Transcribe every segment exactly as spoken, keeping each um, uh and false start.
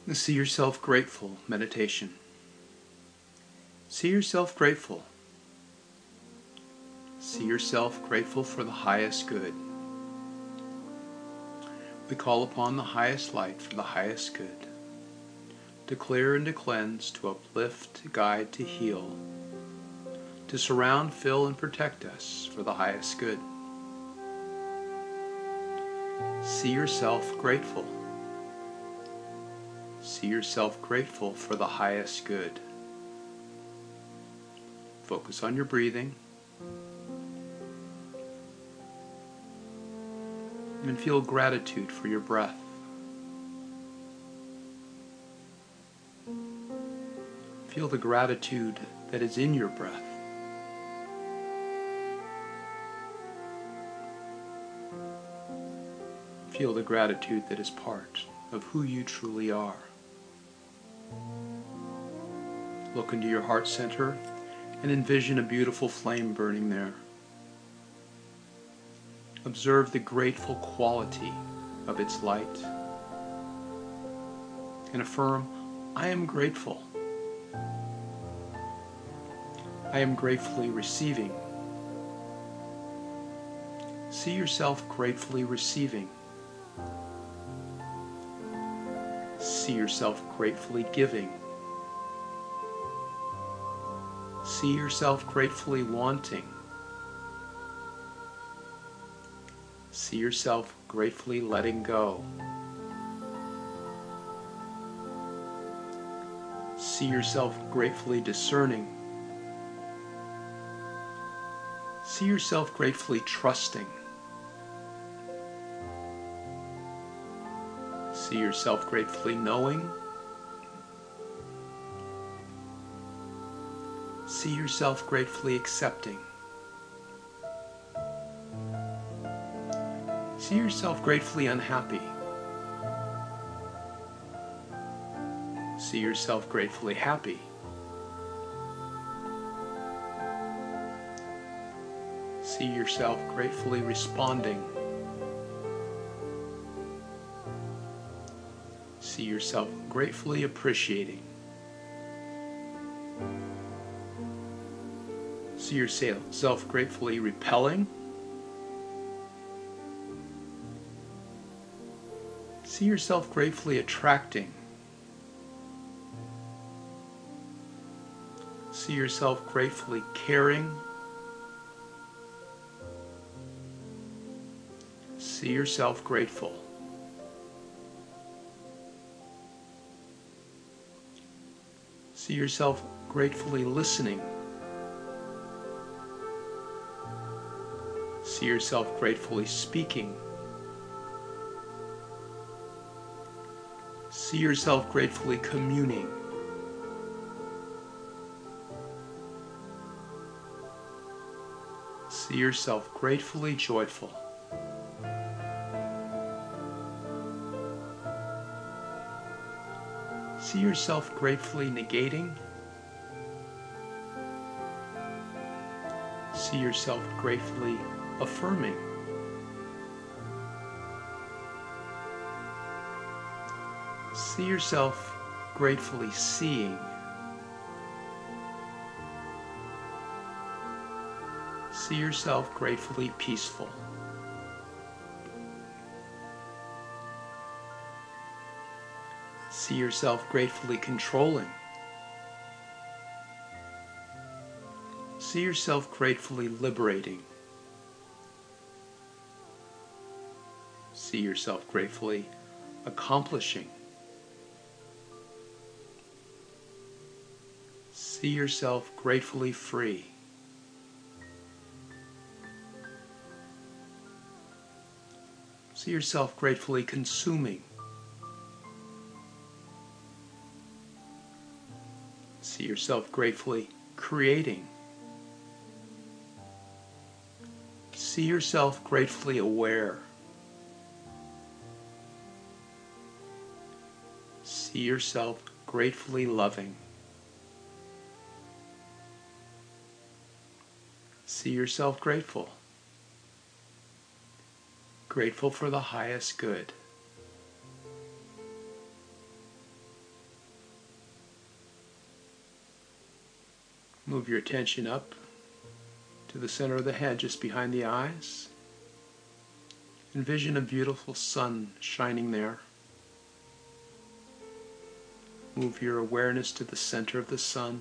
See yourself grateful meditation. See yourself grateful. See yourself grateful for the highest good. We call upon the highest light for the highest good, to clear and to cleanse, to uplift, to guide, to heal, to surround, fill, and protect us for the highest good. See yourself grateful. See yourself grateful for the highest good. Focus on your breathing. And feel gratitude for your breath. Feel the gratitude that is in your breath. Feel the gratitude that is part of who you truly are. Look into your heart center and envision a beautiful flame burning there. Observe the grateful quality of its light and affirm, I am grateful. I am gratefully receiving. See yourself gratefully receiving. See yourself gratefully giving. See yourself gratefully wanting. See yourself gratefully letting go. See yourself gratefully discerning. See yourself gratefully trusting. See yourself gratefully knowing. See yourself gratefully accepting. See yourself gratefully unhappy. See yourself gratefully happy. See yourself gratefully responding. See yourself gratefully appreciating. See yourself gratefully repelling. See yourself gratefully attracting. See yourself gratefully caring. See yourself grateful. See yourself gratefully listening. See yourself gratefully speaking. See yourself gratefully communing. See yourself gratefully joyful. See yourself gratefully negating. See yourself gratefully affirming. See yourself gratefully seeing. See yourself gratefully peaceful. See yourself gratefully controlling. See yourself gratefully liberating. See yourself gratefully accomplishing. See yourself gratefully free. See yourself gratefully consuming. See yourself gratefully creating. See yourself gratefully aware. See yourself gratefully loving. See yourself grateful. Grateful for the highest good. Move your attention up to the center of the head, just behind the eyes. Envision a beautiful sun shining there. Move your awareness to the center of the sun.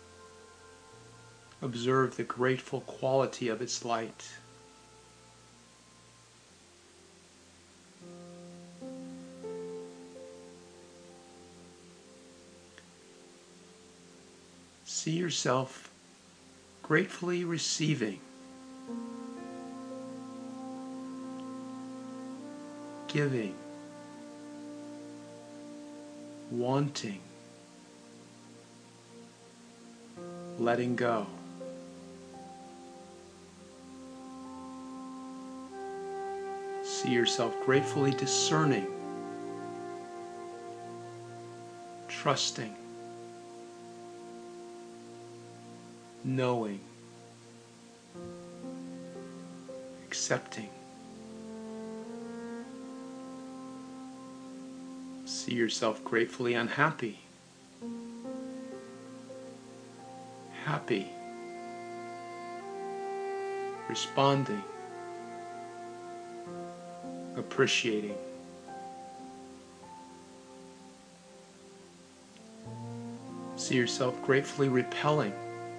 Observe the grateful quality of its light. See yourself gratefully receiving, giving, wanting, letting go. See yourself gratefully discerning, trusting, knowing, accepting. See yourself gratefully unhappy, happy, responding, appreciating. See yourself gratefully repelling,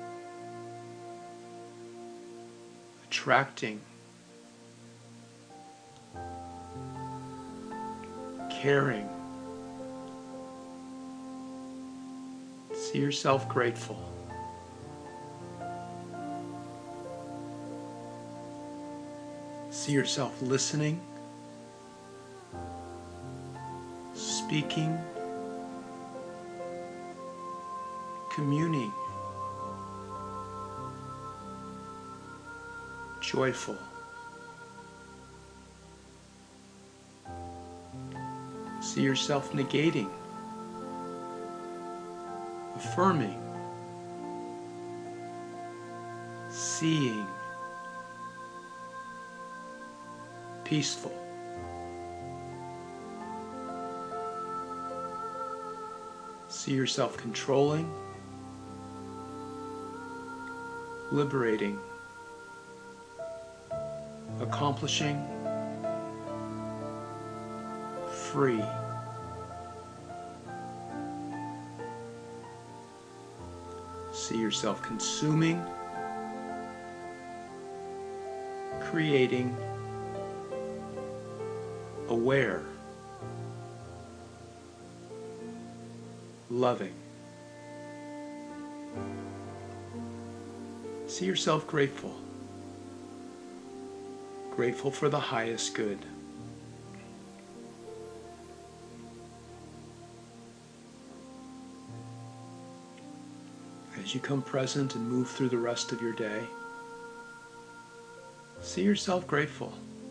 attracting, caring. See yourself grateful. See yourself listening, speaking, communing, joyful. See yourself negating, affirming, seeing, peaceful. See yourself controlling, liberating, accomplishing, free. See yourself consuming, creating, aware, loving. See yourself grateful, grateful for the highest good. As you come present and move through the rest of your day, see yourself grateful.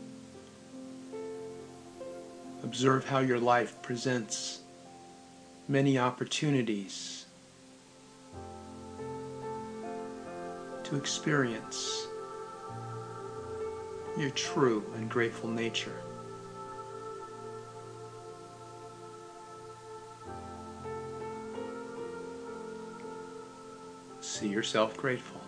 Observe how your life presents many opportunities to experience your true and grateful nature. See yourself grateful.